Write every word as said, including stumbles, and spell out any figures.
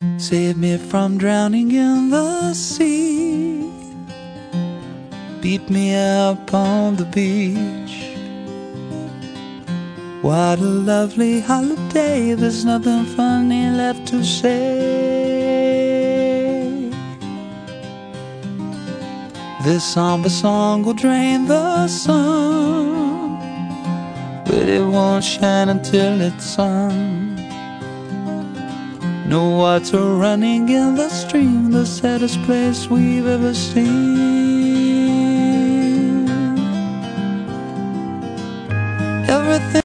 Save me from drowning in the sea. Beat me up on the beach. What a lovely holiday, there's nothing funny left to say. This somber song will drain the sun, but it won't shine until it's sung. No water running in the stream, the saddest place we've ever seen. Everything